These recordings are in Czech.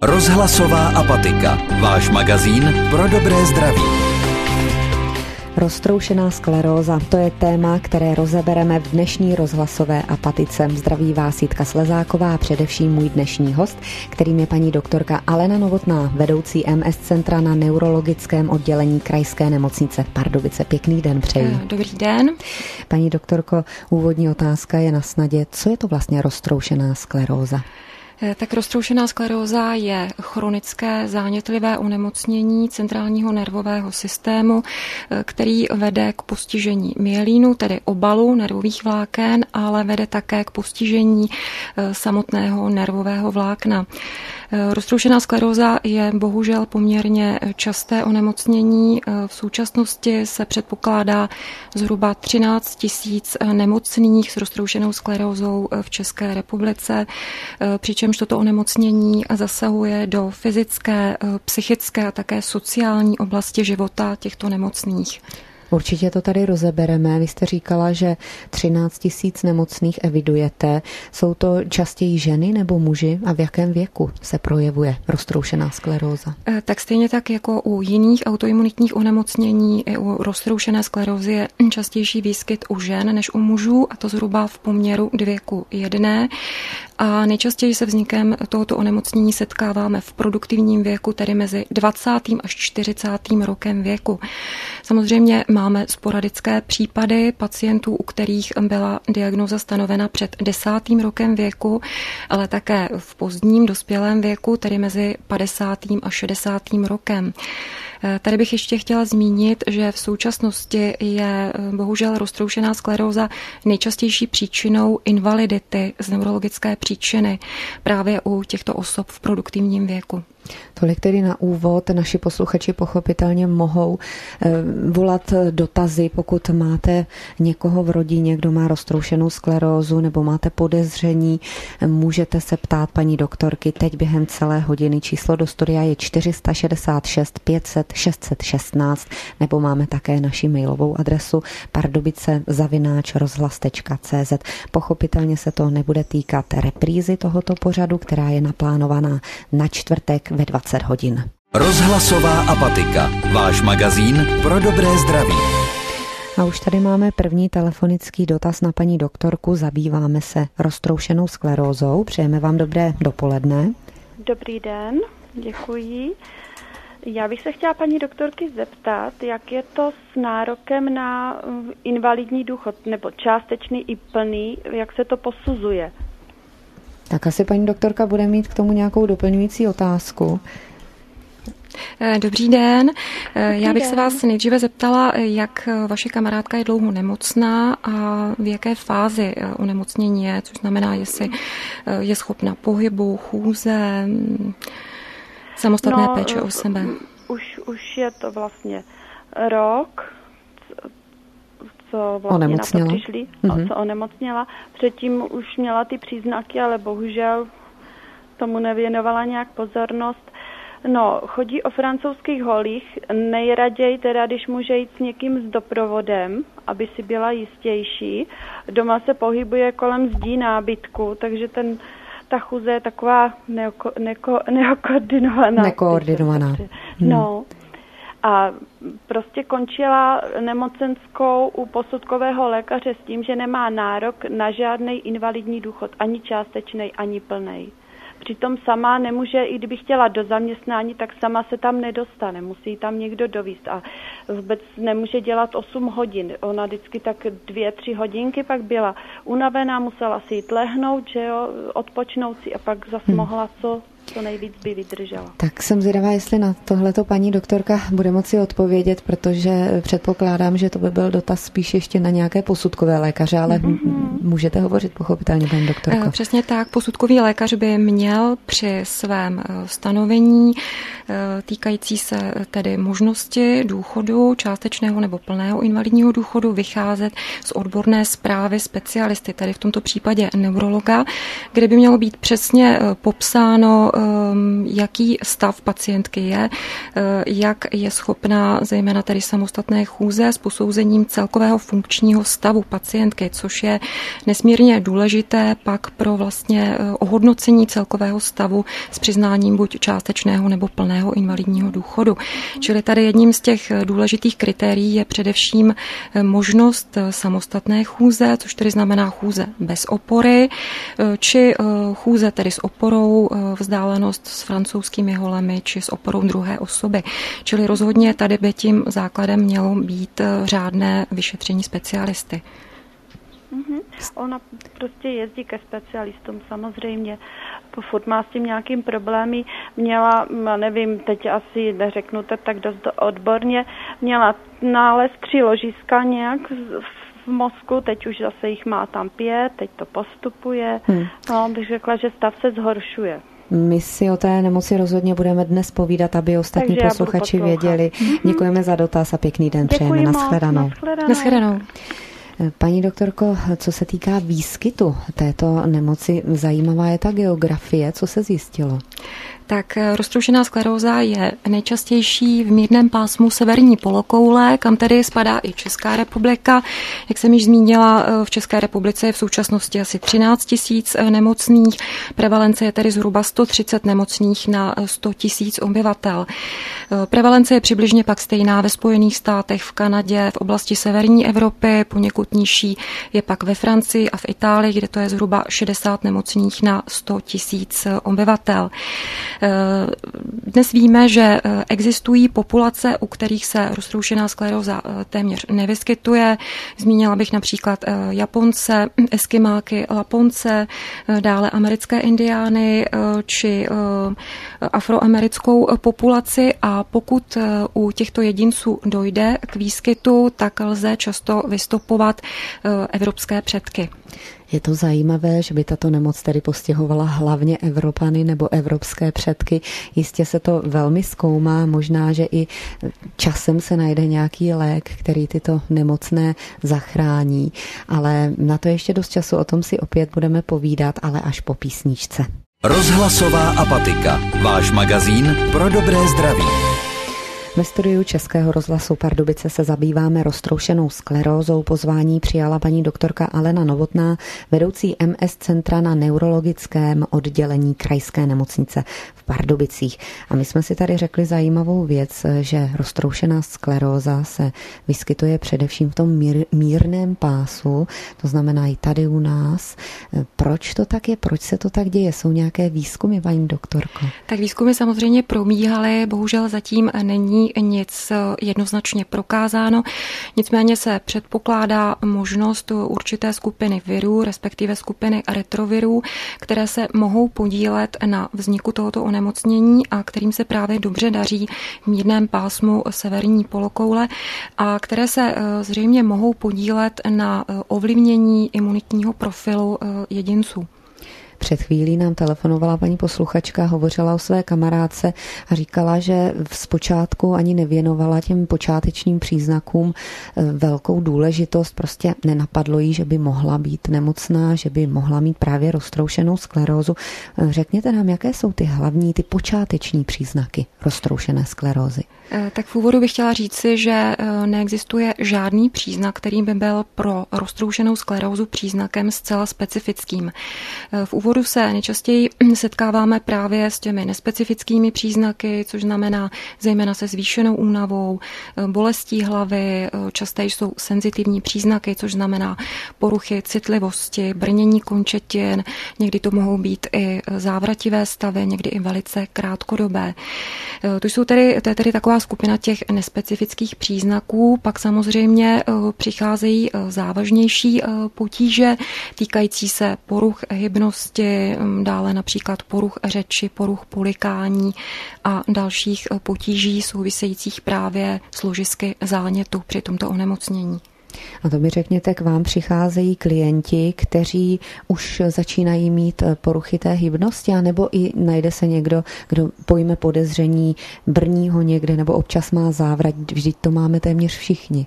Rozhlasová apatika. Váš magazín pro dobré zdraví. Roztroušená skleróza, to je téma, které rozebereme v dnešní rozhlasové apatice. Zdraví vás Jitka Slezáková a především můj dnešní host, kterým je paní doktorka Alena Novotná, vedoucí MS centra na neurologickém oddělení Krajské nemocnice Pardubice. Pěkný den přeji. Dobrý den. Paní doktorko, úvodní otázka je na snadě. Co je to vlastně roztroušená skleróza? Tak roztroušená skleróza je chronické zánětlivé onemocnění centrálního nervového systému, který vede k postižení myelínu, tedy obalu nervových vláken, ale vede také k postižení samotného nervového vlákna. Roztroušená skleróza je bohužel poměrně časté onemocnění. V současnosti se předpokládá zhruba 13 000 nemocných s roztroušenou sklerózou v České republice, přičemž toto onemocnění zasahuje do fyzické, psychické a také sociální oblasti života těchto nemocných. Určitě to tady rozebereme. Vy jste říkala, že 13 000 nemocných evidujete. Jsou to častěji ženy nebo muži a v jakém věku se projevuje roztroušená skleróza? Tak stejně tak jako u jiných autoimunitních onemocnění, i u roztroušené sklerózy je častější výskyt u žen než u mužů, a to zhruba v poměru 2:1. A nejčastěji se vznikem tohoto onemocnění setkáváme v produktivním věku, tedy mezi 20. až 40. rokem věku. Samozřejmě máme sporadické případy pacientů, u kterých byla diagnóza stanovena před 10. rokem věku, ale také v pozdním dospělém věku, tedy mezi 50. a 60. rokem. Tady bych ještě chtěla zmínit, že v současnosti je bohužel roztroušená skleróza nejčastější příčinou invalidity z neurologické příčiny právě u těchto osob v produktivním věku. Tolik tedy na úvod. Naši posluchači pochopitelně mohou volat dotazy, pokud máte někoho v rodině, kdo má roztroušenou sklerózu nebo máte podezření, můžete se ptát paní doktorky teď během celé hodiny. Číslo do studia je 466 500 616 nebo máme také naši mailovou adresu pardubice@rozhlas.cz. Pochopitelně se to nebude týkat reprízy tohoto pořadu, která je naplánovaná na čtvrtek ve 20 hodin. Rozhlasová apatika. Váš magazín pro dobré zdraví. A už tady máme první telefonický dotaz na paní doktorku. Zabýváme se roztroušenou sklerózou. Přejeme vám dobré dopoledne. Dobrý den, děkuji. Já bych se chtěla paní doktorky zeptat, jak je to s nárokem na invalidní důchod, nebo částečný i plný, jak se to posuzuje? Tak asi paní doktorka bude mít k tomu nějakou doplňující otázku. Dobrý den. Já bych se vás nejdříve zeptala, jak vaše kamarádka je dlouho nemocná a v jaké fázi onemocnění je, což znamená, jestli je schopna pohybu, chůze, samostatné péče o sebe. Už je to vlastně rok, co vlastně na to přišli, co onemocněla. Předtím už měla ty příznaky, ale bohužel tomu nevěnovala nějak pozornost. No, chodí o francouzských holích, nejraději teda, když může jít s někým s doprovodem, aby si byla jistější. Doma se pohybuje kolem zdí nábytku, takže ta chůze je taková nekoordinovaná. No. A prostě končila nemocenskou u posudkového lékaře s tím, že nemá nárok na žádný invalidní důchod, ani částečný, ani plnej. Přitom sama nemůže, i kdyby chtěla do zaměstnání, tak sama se tam nedostane, musí tam někdo dovízt a vůbec nemůže dělat 8 hodin. Ona vždycky tak 2-3 hodinky pak byla unavená, musela si jít lehnout, že jo, odpočnout si a pak zase mohla co nejvíc by vydržela. Tak jsem zvědavá, jestli na tohleto paní doktorka bude moci odpovědět, protože předpokládám, že to by byl dotaz spíš ještě na nějaké posudkové lékaře, ale můžete hovořit pochopitelně, paní doktorko. Přesně tak, posudkový lékař by měl při svém stanovení týkající se tedy možnosti důchodu, částečného nebo plného invalidního důchodu, vycházet z odborné zprávy specialisty, tedy v tomto případě neurologa, kde by mělo být přesně popsáno, jaký stav pacientky je, jak je schopná zejména tedy samostatné chůze s posouzením celkového funkčního stavu pacientky, což je nesmírně důležité pak pro vlastně ohodnocení celkového stavu s přiznáním buď částečného nebo plného invalidního důchodu. Čili tady jedním z těch důležitých kritérií je především možnost samostatné chůze, což tedy znamená chůze bez opory, či chůze tedy s oporou, vzdálenost s francouzskými holemi, či s oporou druhé osoby. Čili rozhodně tady by tím základem mělo být řádné vyšetření specialisty. Ona prostě jezdí ke specialistům samozřejmě. Furt má s tím nějakým problémy. Měla, nevím, teď asi neřeknu to tak dost odborně, měla nález 3 ložiska nějak v mozku, teď už zase jich má tam 5, teď to postupuje. No, bych řekla, že stav se zhoršuje. My si o té nemoci rozhodně budeme dnes povídat, aby ostatní posluchači věděli. Děkujeme za dotaz a pěkný den přejeme. Nashledanou. Nashledanou. Paní doktorko, co se týká výskytu této nemoci, zajímavá je ta geografie. Co se zjistilo? Tak roztroušená skleróza je nejčastější v mírném pásmu severní polokoule, kam tedy spadá i Česká republika. Jak jsem již zmínila, v České republice je v současnosti asi 13 000 nemocných. Prevalence je tedy zhruba 130 nemocných na 100 000 obyvatel. Prevalence je přibližně pak stejná ve Spojených státech, v Kanadě, v oblasti severní Evropy, poněkud nižší je pak ve Francii a v Itálii, kde to je zhruba 60 nemocných na 100 000 obyvatel. Dnes víme, že existují populace, u kterých se roztroušená skleróza téměř nevyskytuje. Zmínila bych například Japonce, Eskimáky, Laponce, dále americké indiány či afroamerickou populaci, a pokud u těchto jedinců dojde k výskytu, tak lze často vystopovat evropské předky. Je to zajímavé, že by tato nemoc tedy postihovala hlavně Evropany nebo evropské předky. Jistě se to velmi zkoumá, možná, že i časem se najde nějaký lék, který tyto nemocné zachrání. Ale na to ještě dost času, o tom si opět budeme povídat, ale až po písničce. Rozhlasová apatika. Váš magazín pro dobré zdraví. Ve studiu Českého rozhlasu Pardubice se zabýváme roztroušenou sklerózou. Pozvání přijala paní doktorka Alena Novotná, vedoucí MS centra na neurologickém oddělení Krajské nemocnice v Pardubicích. A my jsme si tady řekli zajímavou věc, že roztroušená skleróza se vyskytuje především v tom mírném pásu, to znamená i tady u nás. Proč to tak je? Proč se to tak děje? Jsou nějaké výzkumy, paní doktorko? Tak výzkumy samozřejmě probíhaly, bohužel zatím není nic jednoznačně prokázáno. Nicméně se předpokládá možnost určité skupiny virů, respektive skupiny retrovirů, které se mohou podílet na vzniku tohoto onemocnění a kterým se právě dobře daří v mírném pásmu severní polokoule a které se zřejmě mohou podílet na ovlivnění imunitního profilu jedinců. Před chvílí nám telefonovala paní posluchačka, hovořila o své kamarádce a říkala, že zpočátku ani nevěnovala těm počátečním příznakům velkou důležitost. Prostě nenapadlo jí, že by mohla být nemocná, že by mohla mít právě roztroušenou sklerózu. Řekněte nám, jaké jsou ty hlavní, ty počáteční příznaky roztroušené sklerózy? Tak v úvodu bych chtěla říci, že neexistuje žádný příznak, který by byl pro roztroušenou sklerózu příznakem zcela specifickým. V úvodu se nejčastěji setkáváme právě s těmi nespecifickými příznaky, což znamená zejména se zvýšenou únavou, bolestí hlavy, časté jsou senzitivní příznaky, což znamená poruchy citlivosti, brnění končetin, někdy to mohou být i závrativé stavy, někdy i velice krátkodobé. To je tedy taková skupina těch nespecifických příznaků. Pak samozřejmě přicházejí závažnější potíže týkající se poruch hybnosti, dále například poruch řeči, poruch polikání a dalších potíží souvisejících právě s ložisky zánětu při tomto onemocnění. A to mi řekněte, k vám přicházejí klienti, kteří už začínají mít poruchy té hybnosti, anebo i najde se někdo, kdo pojme podezření, brní ho někde, nebo občas má závrat, vždyť to máme téměř všichni.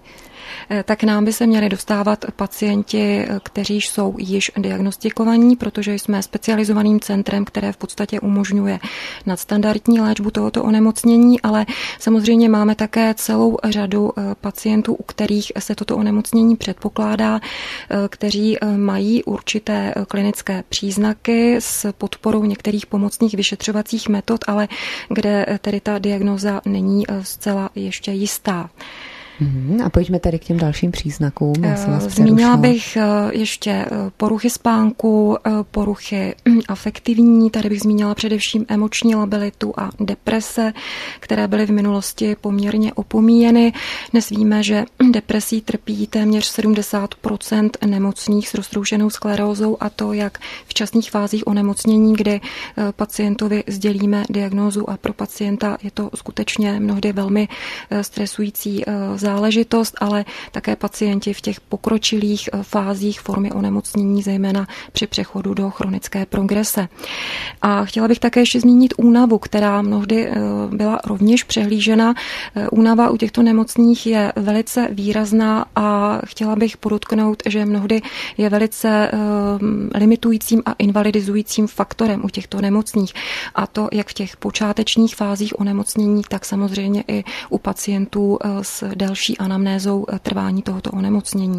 Tak nám by se měli dostávat pacienti, kteří jsou již diagnostikovaní, protože jsme specializovaným centrem, které v podstatě umožňuje nadstandardní léčbu tohoto onemocnění, ale samozřejmě máme také celou řadu pacientů, u kterých se toto onemocnění předpokládá, kteří mají určité klinické příznaky s podporou některých pomocných vyšetřovacích metod, ale kde tedy ta diagnóza není zcela ještě jistá. A pojďme tady k těm dalším příznakům. Zmínila bych ještě poruchy spánku, poruchy afektivní, tady bych zmínila především emoční labilitu a deprese, které byly v minulosti poměrně opomíjeny. Dnes víme, že depresí trpí téměř 70% nemocných s roztroušenou sklerózou, a to jak v časných fázích onemocnění, kdy pacientovi sdělíme diagnózu a pro pacienta je to skutečně mnohdy velmi stresující záležitost, ale také pacienti v těch pokročilých fázích formy onemocnění, zejména při přechodu do chronické progrese. A chtěla bych také ještě zmínit únavu, která mnohdy byla rovněž přehlížena. Únava u těchto nemocných je velice výrazná a chtěla bych podotknout, že mnohdy je velice limitujícím a invalidizujícím faktorem u těchto nemocných. A to jak v těch počátečních fázích onemocnění, tak samozřejmě i u pacientů s další anamnézou trvání tohoto onemocnění.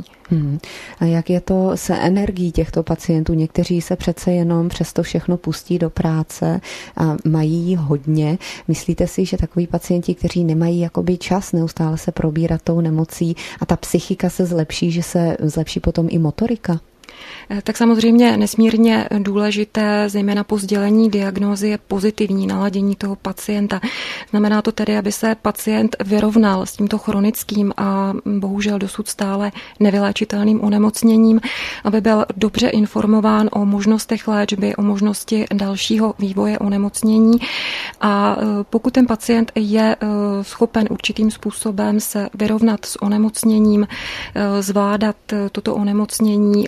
A jak je to se energií těchto pacientů? Někteří se přece jenom přesto všechno pustí do práce a mají hodně. Myslíte si, že takoví pacienti, kteří nemají jakoby čas neustále se probírat tou nemocí a ta psychika se zlepší, že se zlepší potom i motorika? Tak samozřejmě nesmírně důležité, zejména po sdělení diagnózy, je pozitivní naladění toho pacienta. Znamená to tedy, aby se pacient vyrovnal s tímto chronickým a bohužel dosud stále nevyléčitelným onemocněním, aby byl dobře informován o možnostech léčby, o možnosti dalšího vývoje onemocnění. A pokud ten pacient je schopen určitým způsobem se vyrovnat s onemocněním, zvládat toto onemocnění,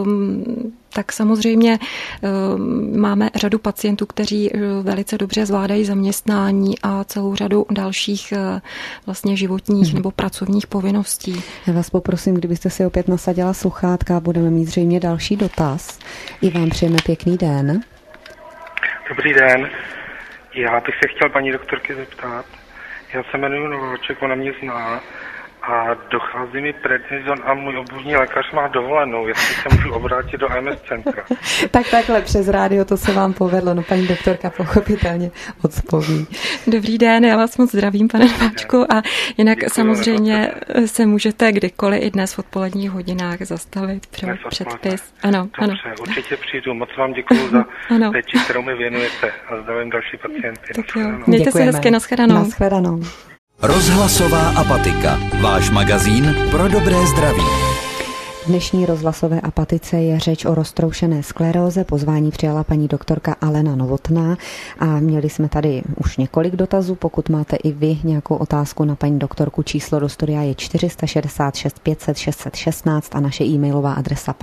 tak samozřejmě máme řadu pacientů, kteří velice dobře zvládají zaměstnání a celou řadu dalších vlastně životních nebo pracovních povinností. Já vás poprosím, kdybyste si opět nasadila sluchátka, budeme mít zřejmě další dotaz. I vám přejeme pěkný den. Dobrý den. Já bych se chtěl paní doktorky zeptat. Já se jmenuji Nováček, ona mě zná. A dochází mi prednizon a můj obvodní lékař má dovolenou, jestli se můžu obrátit do AMS centra. Tak takhle přes rádio to se vám povedlo, no paní doktorka pochopitelně odpoví. Dobrý den, já vás moc zdravím, pane Nováčku, a jinak děkuji, samozřejmě se můžete kdykoliv i dnes v odpoledních hodinách zastavit pro předpis. Ano, dobře, ano. Určitě přijdu, moc vám děkuji za péči, kterou mi věnujete a zdravím další pacienty. Tak jo, mějte se hezky, nashledanou. Nashledanou. Rozhlasová apatika. Váš magazín pro dobré zdraví. V dnešní rozhlasové apatice je řeč o roztroušené skleróze. Pozvání přijala paní doktorka Alena Novotná a měli jsme tady už několik dotazů. Pokud máte i vy nějakou otázku na paní doktorku, číslo do studia je 466 500 616 a naše e-mailová adresa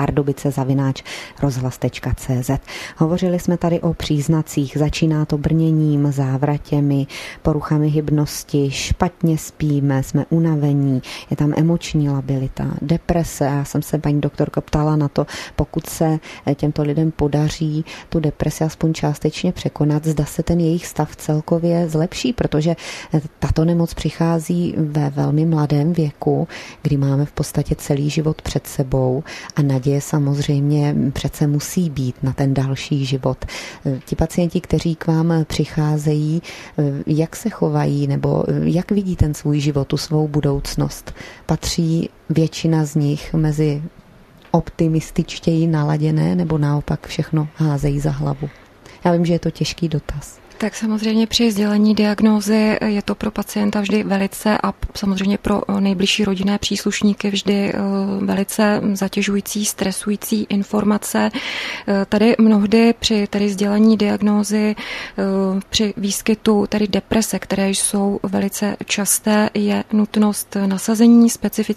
pardubice@rozhlas.cz. Hovořili jsme tady o příznacích. Začíná to brněním, závratěmi, poruchami hybnosti, špatně spíme, jsme unavení, je tam emoční labilita, deprese. Já jsem se paní doktorka ptala na to, pokud se těmto lidem podaří tu depresi aspoň částečně překonat, zda se ten jejich stav celkově zlepší, protože tato nemoc přichází ve velmi mladém věku, kdy máme v podstatě celý život před sebou a naděje samozřejmě přece musí být na ten další život. Ti pacienti, kteří k vám přicházejí, jak se chovají nebo jak vidí ten svůj život, tu svou budoucnost? Patří většina z nich mezi optimističtěji naladěné nebo naopak všechno házejí za hlavu? Já vím, že je to těžký dotaz. Tak samozřejmě při sdělení diagnózy je to pro pacienta vždy velice a samozřejmě pro nejbližší rodinné příslušníky vždy velice zatěžující, stresující informace. Tady mnohdy při tady sdělení diagnózy, při výskytu tady deprese, které jsou velice časté, je nutnost nasazení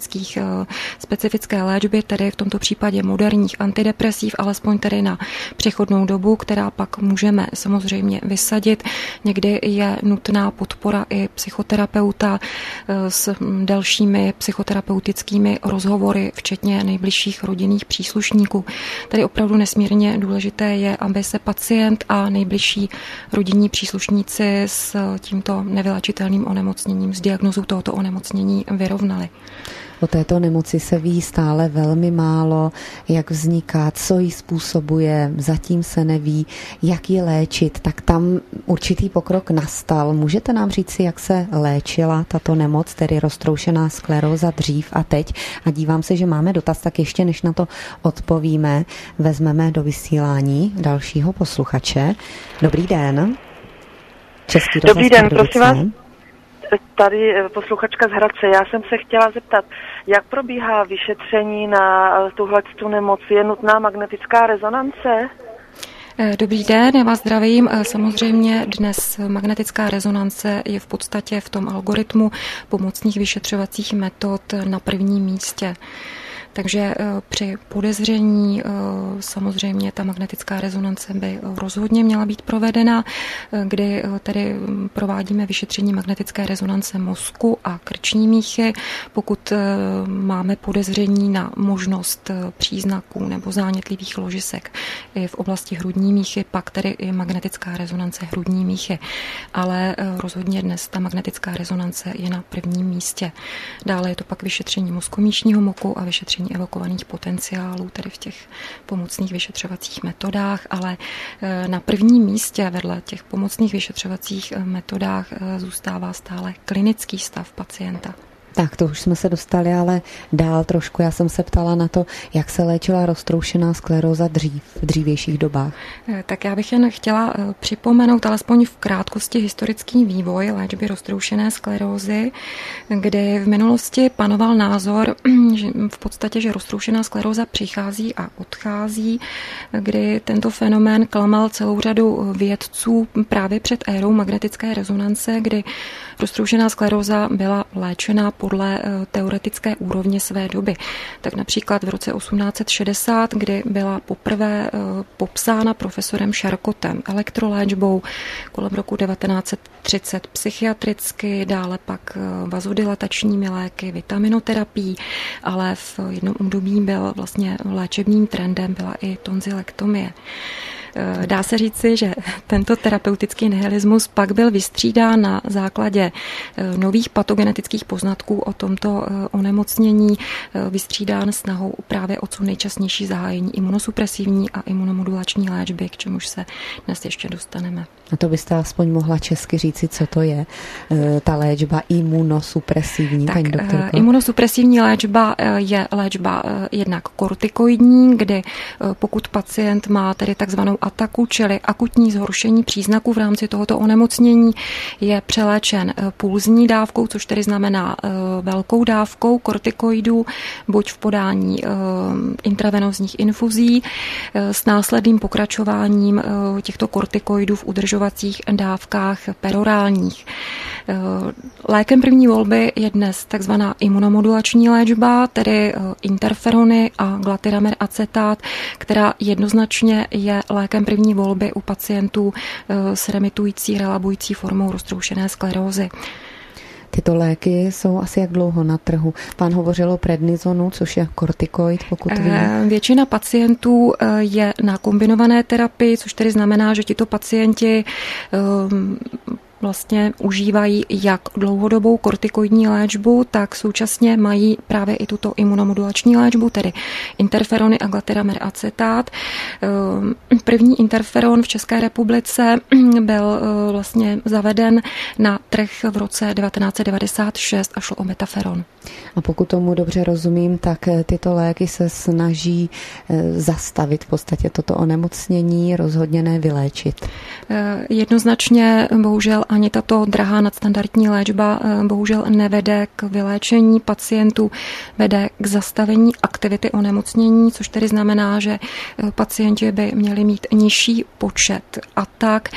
specifické léčby, tedy v tomto případě moderních antidepresiv, alespoň tedy na přechodnou dobu, která pak můžeme samozřejmě vysadit poradit. Někdy je nutná podpora i psychoterapeuta s dalšími psychoterapeutickými rozhovory, včetně nejbližších rodinných příslušníků. Tady opravdu nesmírně důležité je, aby se pacient a nejbližší rodinní příslušníci s tímto nevyléčitelným onemocněním, s diagnózou tohoto onemocnění vyrovnali. O této nemoci se ví stále velmi málo, jak vzniká, co ji způsobuje, zatím se neví, jak ji léčit, tak tam určitý pokrok nastal. Můžete nám říci, jak se léčila tato nemoc, tedy roztroušená skleróza dřív a teď? A dívám se, že máme dotaz, tak ještě než na to odpovíme, vezmeme do vysílání dalšího posluchače. Dobrý den. Český rozhlas Dobrý den, Pardubice. prosím vás. Tady posluchačka z Hradce. Já jsem se chtěla zeptat, jak probíhá vyšetření na tuhletu nemoc? Je nutná magnetická rezonance? Dobrý den, já vás zdravím. Samozřejmě dnes magnetická rezonance je v podstatě v tom algoritmu pomocných vyšetřovacích metod na prvním místě. Takže při podezření samozřejmě ta magnetická rezonance by rozhodně měla být provedena, kdy tedy provádíme vyšetření magnetické rezonance mozku a krční míchy. Pokud máme podezření na možnost příznaků nebo zánětlivých ložisek i v oblasti hrudní míchy, pak tedy i magnetická rezonance hrudní míchy. Ale rozhodně dnes ta magnetická rezonance je na prvním místě. Dále je to pak vyšetření mozkomíšního moku a vyšetření evokovaných potenciálů, tedy v těch pomocných vyšetřovacích metodách, ale na prvním místě vedle těch pomocných vyšetřovacích metodách zůstává stále klinický stav pacienta. Tak to už jsme se dostali, ale dál trošku. Já jsem se ptala na to, jak se léčila roztroušená skleróza v dřívějších dobách. Tak já bych jen chtěla připomenout alespoň v krátkosti historický vývoj léčby roztroušené sklerózy, kdy v minulosti panoval názor, že v podstatě, že roztroušená skleróza přichází a odchází, kdy tento fenomén klamal celou řadu vědců právě před érou magnetické rezonance, kdy roztroušená skleróza byla léčena podle teoretické úrovně své doby. Tak například v roce 1860, kdy byla poprvé popsána profesorem Charcotem elektroléčbou, kolem roku 1930 psychiatricky, dále pak vazodilatačními léky, vitaminoterapií, ale v jednom období byl vlastně léčebným trendem byla i tonzilektomie. Dá se říci, že tento terapeutický nihilismus pak byl vystřídán na základě nových patogenetických poznatků o tomto onemocnění, vystřídán snahou právě o co nejčasnější zahájení imunosupresivní a imunomodulační léčby, k čemuž se dnes ještě dostaneme. A to byste aspoň mohla česky říci, co to je ta léčba imunosupresivní, paní doktorko? Imunosupresivní léčba je léčba jednak kortikoidní, kdy pokud pacient má tedy takzvanou ataku, čili akutní zhoršení příznaků v rámci tohoto onemocnění, je přeléčen pulzní dávkou, což tedy znamená velkou dávkou kortikoidů, buď v podání intravenózních infuzí s následným pokračováním těchto kortikoidů v udržovacích dávkách perorálních. Lékem první volby je dnes takzvaná imunomodulační léčba, tedy interferony a glatiramer acetát, která jednoznačně je lékem první volby u pacientů s remitující, relabující formou roztroušené sklerózy. Tyto léky jsou asi jak dlouho na trhu? Pán hovořil o prednisonu, což je kortikoid, pokud vím. Většina pacientů je na kombinované terapii, což tedy znamená, že tito pacienti vlastně užívají jak dlouhodobou kortikoidní léčbu, tak současně mají právě i tuto imunomodulační léčbu, tedy interferony a glatiramer acetát. První interferon v České republice byl vlastně zaveden na trh v roce 1996 a šlo o metaferon. A pokud tomu dobře rozumím, tak tyto léky se snaží zastavit v podstatě toto onemocnění, rozhodně ne vyléčit. Jednoznačně bohužel ani tato drahá nadstandardní léčba bohužel nevede k vyléčení pacientů, vede k zastavení aktivity onemocnění, což tedy znamená, že pacienti by měli mít nižší počet atak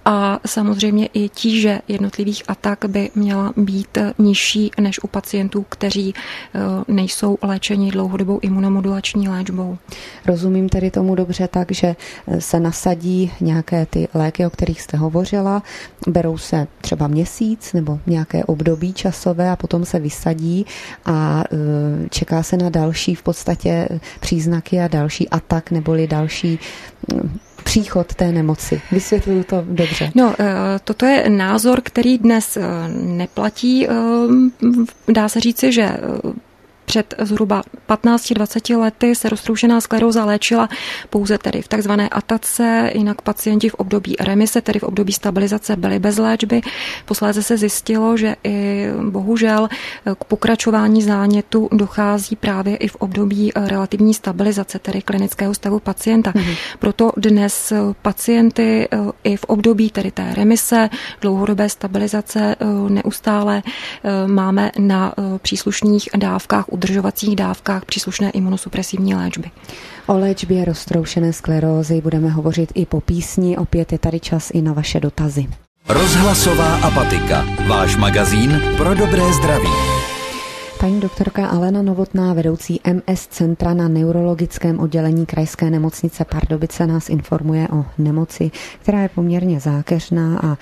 a samozřejmě i tíže jednotlivých atak by měla být nižší než u pacientů, kteří nejsou léčeni dlouhodobou imunomodulační léčbou. Rozumím tedy tomu dobře tak, že se nasadí nějaké ty léky, o kterých jste hovořila, berou se třeba měsíc nebo nějaké období časové a potom se vysadí a čeká se na další v podstatě příznaky a další atak neboli další příchod té nemoci. Vysvětluju to dobře. No, toto je názor, který dnes neplatí. Dá se říci, že před zhruba 15-20 lety se roztroušená skleróza léčila pouze tedy v takzvané atace, jinak pacienti v období remise, tedy v období stabilizace, byli bez léčby. Posléze se zjistilo, že i bohužel k pokračování zánětu dochází právě i v období relativní stabilizace, tedy klinického stavu pacienta. Proto dnes pacienty i v období tedy té remise, dlouhodobé stabilizace neustále máme na příslušných dávkách, udržovacích dávkách příslušné imunosupresivní léčby. O léčbě roztroušené sklerózy budeme hovořit i po písni, opět je tady čas i na vaše dotazy. Rozhlasová apatika, váš magazín pro dobré zdraví. Paní doktorka Alena Novotná, vedoucí MS centra na neurologickém oddělení Krajské nemocnice Pardubice, nás informuje o nemoci, která je poměrně zákeřná a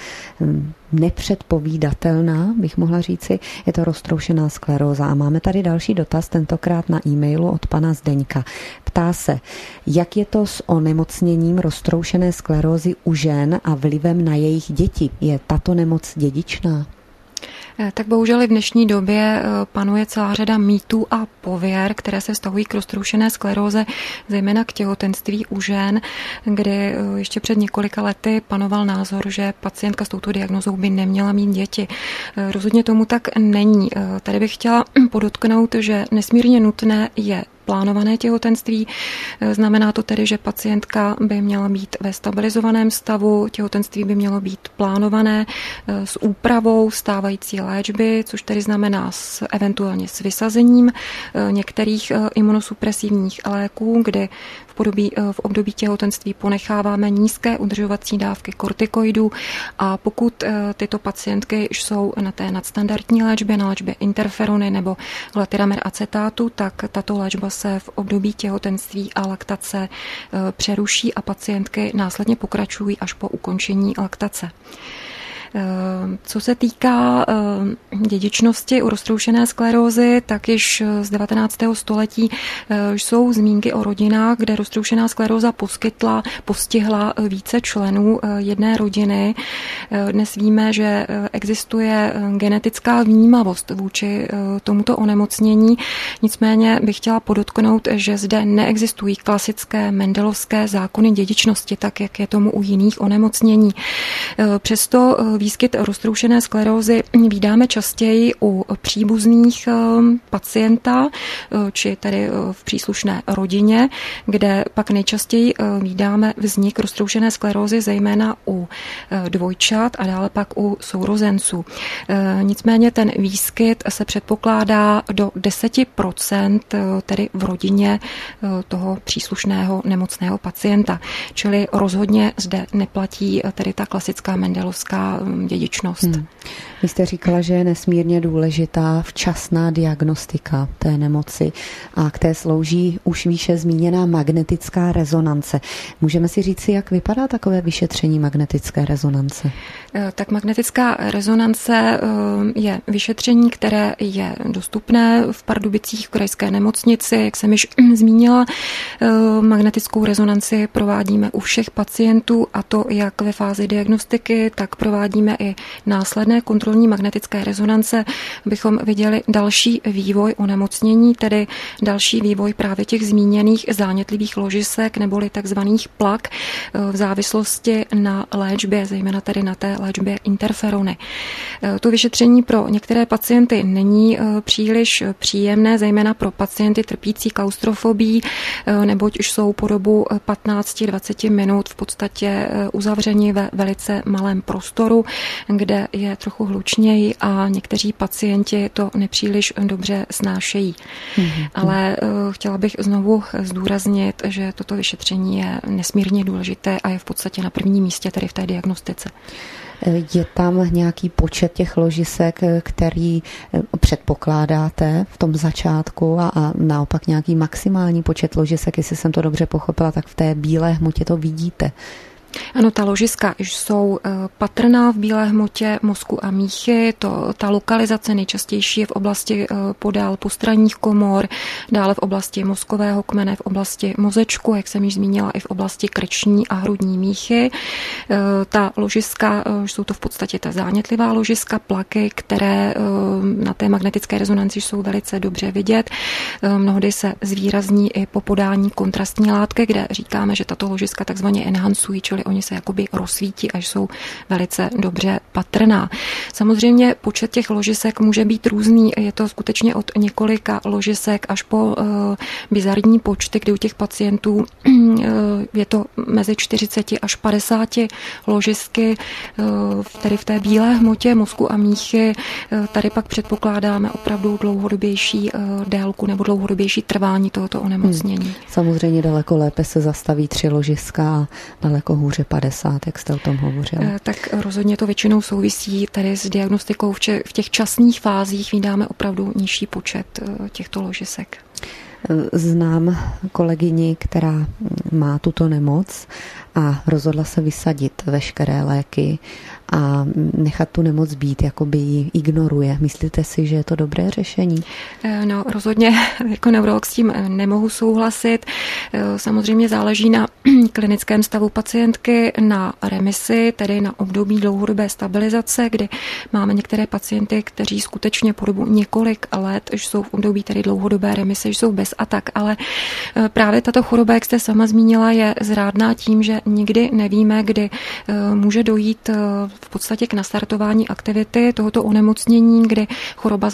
nepředpovídatelná, bych mohla říci. Je to roztroušená skleróza. A máme tady další dotaz, tentokrát na e-mailu od pana Zdeňka. Ptá se, jak je to s onemocněním roztroušené sklerózy u žen a vlivem na jejich děti? Je tato nemoc dědičná? Tak bohužel i v dnešní době panuje celá řada mýtů a pověr, které se vztahují k roztroušené skleróze, zejména k těhotenství u žen, kdy ještě před několika lety panoval názor, že pacientka s touto diagnózou by neměla mít děti. Rozhodně tomu tak není. Tady bych chtěla podotknout, že nesmírně nutné je plánované těhotenství. Znamená to tedy, že pacientka by měla být ve stabilizovaném stavu, těhotenství by mělo být plánované s úpravou stávající léčby, což tedy znamená eventuálně s vysazením některých imunosupresivních léků, kdy v období těhotenství ponecháváme nízké udržovací dávky kortikoidů a pokud tyto pacientky jsou na té nadstandardní léčbě, na léčbě interferony nebo glatiramir acetátu, tak tato léčba se v období těhotenství a laktace přeruší a pacientky následně pokračují až po ukončení laktace. Co se týká dědičnosti u roztroušené sklerózy, tak již z 19. století jsou zmínky o rodinách, kde roztroušená skleróza postihla více členů jedné rodiny. Dnes víme, že existuje genetická vnímavost vůči tomuto onemocnění. Nicméně bych chtěla podotknout, že zde neexistují klasické mendelovské zákony dědičnosti, tak jak je tomu u jiných onemocnění. Přesto výskyt roztroušené sklerózy vídáme častěji u příbuzných pacienta, či tedy v příslušné rodině, kde pak nejčastěji vídáme vznik roztroušené sklerózy zejména u dvojčat a dále pak u sourozenců. Nicméně ten výskyt se předpokládá do 10%, tedy v rodině toho příslušného nemocného pacienta. Čili rozhodně zde neplatí tedy ta klasická mendelovská dědičnost. Vy jste říkala, že je nesmírně důležitá včasná diagnostika té nemoci a k té slouží už výše zmíněná magnetická rezonance. Můžeme si říci, jak vypadá takové vyšetření magnetické rezonance? Tak magnetická rezonance je vyšetření, které je dostupné v Pardubicích v Krajské nemocnici. Jak jsem již zmínila, magnetickou rezonanci provádíme u všech pacientů, a to jak ve fázi diagnostiky, tak provádíme i následné kontrolní magnetické rezonance, abychom viděli další vývoj onemocnění, tedy další vývoj právě těch zmíněných zánětlivých ložisek neboli takzvaných plak v závislosti na léčbě, zejména tedy na té léčbě interferony. To vyšetření pro některé pacienty není příliš příjemné, zejména pro pacienty trpící klaustrofobií, neboť už jsou po dobu 15-20 minut v podstatě uzavřeni ve velice malém prostoru, kde je trochu hlučněji a někteří pacienti to nepříliš dobře snášejí. Ale chtěla bych znovu zdůraznit, že toto vyšetření je nesmírně důležité a je v podstatě na prvním místě tedy v té diagnostice. Je tam nějaký počet těch ložisek, který předpokládáte v tom začátku a naopak nějaký maximální počet ložisek, jestli jsem to dobře pochopila, tak v té bílé hmotě to vidíte? Ano, ta ložiska jsou patrná v bílé hmotě mozku a míchy. Ta lokalizace nejčastější je v oblasti podél postranních komor, dále v oblasti mozkového kmene, v oblasti mozečku, jak jsem již zmínila, i v oblasti krční a hrudní míchy. Ta ložiska, jsou to v podstatě ta zánětlivá ložiska, plaky, které na té magnetické rezonanci jsou velice dobře vidět. Mnohdy se zvýrazní i po podání kontrastní látky, kde říkáme, že tato ložiska takzvaně enhancují, čili oni se jakoby rozsvítí, až jsou velice dobře patrná. Samozřejmě počet těch ložisek může být různý, je to skutečně od několika ložisek až po bizarní počty, kdy u těch pacientů je to mezi 40 až 50 ložisky, tedy v té bílé hmotě mozku a míchy. Tady pak předpokládáme opravdu dlouhodobější délku nebo dlouhodobější trvání tohoto onemocnění. Samozřejmě daleko lépe se zastaví 3 ložiska a daleko hůře 50, jak jste o tom hovořila. Tak rozhodně to většinou souvisí tady s diagnostikou. V těch časných fázích vydáme opravdu nižší počet těchto ložisek. Znám kolegyni, která má tuto nemoc a rozhodla se vysadit veškeré léky a nechat tu nemoc být, jakoby ji ignoruje. Myslíte si, že je to dobré řešení? No, rozhodně jako neurolog s tím nemohu souhlasit. Samozřejmě záleží na klinickém stavu pacientky, na remisi, tedy na období dlouhodobé stabilizace, kdy máme některé pacienty, kteří skutečně po dobu několik let jsou v období tedy dlouhodobé remise, jsou bez atak, ale právě tato choroba, jak jste sama zmínila, je zrádná tím, že nikdy nevíme, kdy může dojít v podstatě k nastartování aktivity tohoto onemocnění, kdy choroba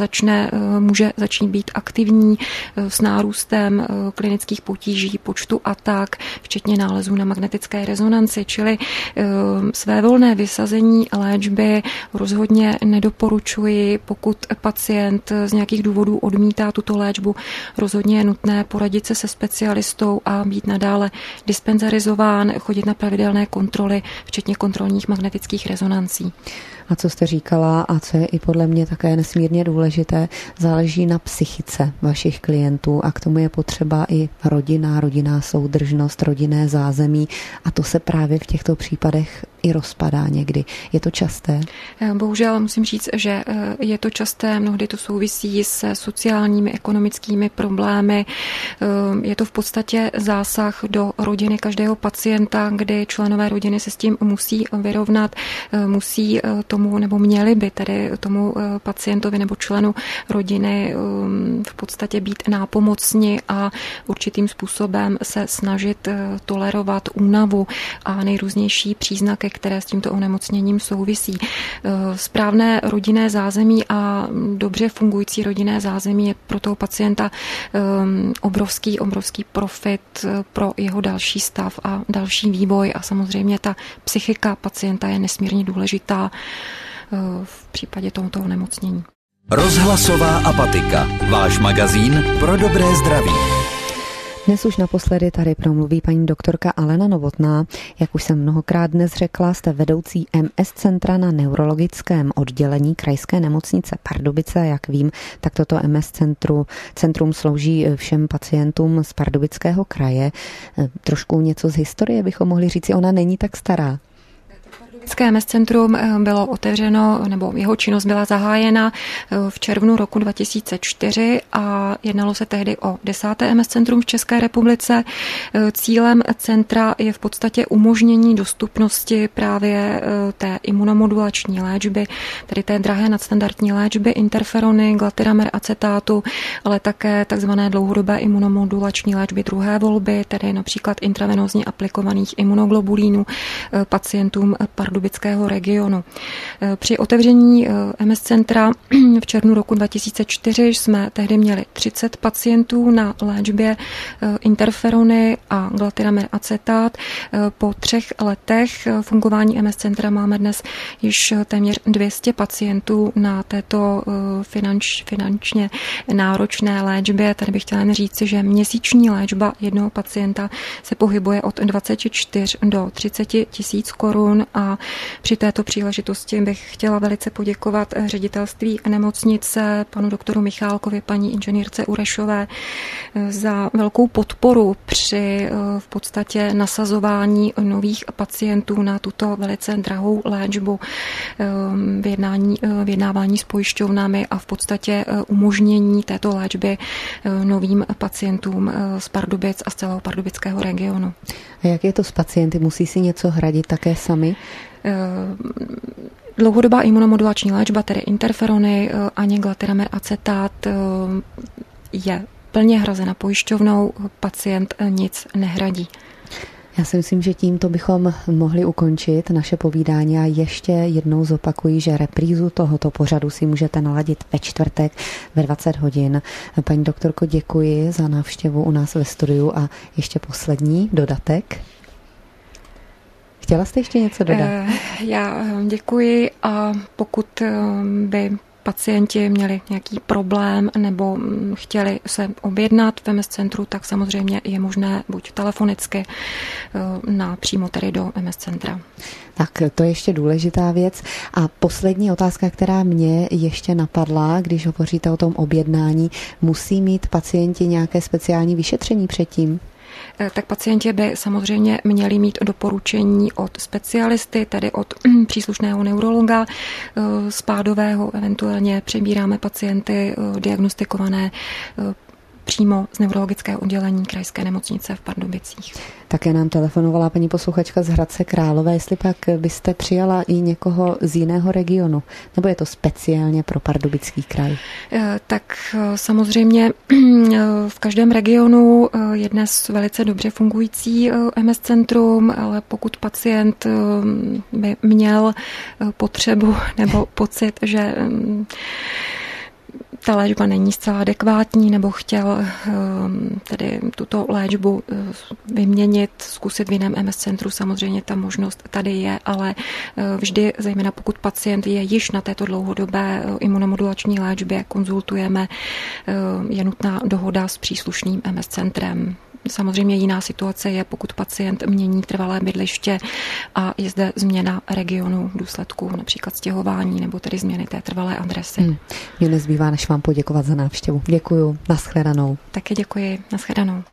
může začít být aktivní s nárůstem klinických potíží, počtu atak, včetně nálezů na magnetické rezonanci, čili svévolné vysazení léčby rozhodně nedoporučuji. Pokud pacient z nějakých důvodů odmítá tuto léčbu, rozhodně je nutné poradit se specialistou a být nadále dispenzarizován, chodit na pravidelné kontroly, včetně kontrolních magnetických rezonancí. A co jste říkala a co je i podle mě také nesmírně důležité, záleží na psychice vašich klientů a k tomu je potřeba i rodinná soudržnost, rodinné zázemí a to se právě v těchto případech i rozpadá někdy. Je to časté? Bohužel musím říct, že je to časté, mnohdy to souvisí se sociálními, ekonomickými problémy. Je to v podstatě zásah do rodiny každého pacienta, kdy členové rodiny se s tím musí vyrovnat, musí tomu, nebo měli by tedy tomu pacientovi nebo členu rodiny v podstatě být nápomocni a určitým způsobem se snažit tolerovat únavu a nejrůznější příznaky, které s tímto onemocněním souvisí. Správné rodinné zázemí a dobře fungující rodinné zázemí je pro toho pacienta obrovský profit pro jeho další stav a další vývoj a samozřejmě ta psychika pacienta je nesmírně důležitá v případě tohoto onemocnění. Rozhlasová apatika. Váš magazín pro dobré zdraví. Dnes už naposledy tady promluví paní doktorka Alena Novotná. Jak už jsem mnohokrát dnes řekla, jste vedoucí MS centra na neurologickém oddělení Krajské nemocnice Pardubice. Jak vím, tak toto MS centrum slouží všem pacientům z Pardubického kraje. Trošku něco z historie bychom mohli říci, ona není tak stará. Pardubické MS centrum bylo otevřeno, nebo jeho činnost byla zahájena v červnu roku 2004 a jednalo se tehdy o 10. MS centrum v České republice. Cílem centra je v podstatě umožnění dostupnosti právě té imunomodulační léčby, tedy té drahé nadstandardní léčby, interferony, glatiramer acetátu, ale také takzvané dlouhodobé imunomodulační léčby druhé volby, tedy například intravenózně aplikovaných imunoglobulínů pacientům pardubického regionu. Při otevření MS centra v červnu roku 2004 jsme tehdy měli 30 pacientů na léčbě interferony a glatiramer acetát. Po 3 letech fungování MS centra máme dnes již téměř 200 pacientů na této finančně náročné léčbě. Tady bych chtěla jen říci, že měsíční léčba jednoho pacienta se pohybuje od 24 do 30 tisíc korun a při této příležitosti bych chtěla velice poděkovat ředitelství nemocnice, panu doktoru Michálkovi, paní inženýrce Urešové za velkou podporu při v podstatě nasazování nových pacientů na tuto velice drahou léčbu, vyjednávání s pojišťovnami a v podstatě umožnění této léčby novým pacientům z Pardubic a z celého pardubického regionu. A jak je to s pacienty? Musí si něco hradit také sami? Dlouhodobá imunomodulační léčba, tedy interferony, ani glatiramer acetát, je plně hrazena pojišťovnou, pacient nic nehradí. Já si myslím, že tímto bychom mohli ukončit naše povídání a ještě jednou zopakuji, že reprízu tohoto pořadu si můžete naladit ve čtvrtek ve 20 hodin. Paní doktorko, děkuji za návštěvu u nás ve studiu a ještě poslední dodatek. Chtěla jste ještě něco dodat? Já děkuji a pokud by pacienti měli nějaký problém nebo chtěli se objednat v MS centru, tak samozřejmě je možné buď telefonicky přímo tedy do MS centra. Tak to je ještě důležitá věc. A poslední otázka, která mě ještě napadla, když hovoříte o tom objednání, musí mít pacienti nějaké speciální vyšetření předtím? Tak pacienti by samozřejmě měli mít doporučení od specialisty, tedy od příslušného neurologa spádového, eventuálně přebíráme pacienty diagnostikované přímo z neurologického oddělení Krajské nemocnice v Pardubicích. Také nám telefonovala paní posluchačka z Hradce Králové, jestli pak byste přijala i někoho z jiného regionu, nebo je to speciálně pro Pardubický kraj? Tak samozřejmě v každém regionu je dnes velice dobře fungující MS centrum, ale pokud pacient by měl potřebu nebo pocit, že ta léčba není zcela adekvátní nebo chtěl tedy tuto léčbu vyměnit, zkusit v jiném MS centru, samozřejmě ta možnost tady je, ale vždy, zejména pokud pacient je již na této dlouhodobé imunomodulační léčbě, konzultujeme, je nutná dohoda s příslušným MS centrem. Samozřejmě jiná situace je, pokud pacient mění trvalé bydliště a je zde změna regionu v důsledku například stěhování nebo tedy změny té trvalé adresy. Mně nezbývá, než vám poděkovat za návštěvu. Děkuju, nashledanou. Taky děkuji, nashledanou.